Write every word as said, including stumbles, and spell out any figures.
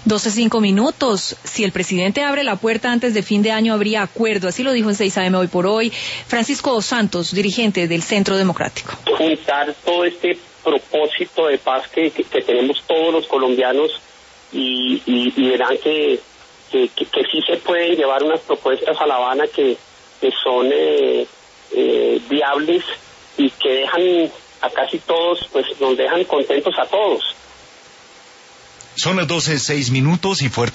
doce cinco minutos. Si el presidente abre la puerta antes de fin de año, habría acuerdo. Así lo dijo en seis A M Hoy por Hoy Francisco Santos, dirigente del Centro Democrático. Juntar todo este propósito de paz que, que, que tenemos todos los colombianos y, y, y verán que, que, que, que sí se pueden llevar unas propuestas a La Habana que, que son eh, eh, viables y que dejan a casi todos, pues nos dejan contentos a todos. Son las doce seis minutos y fuerte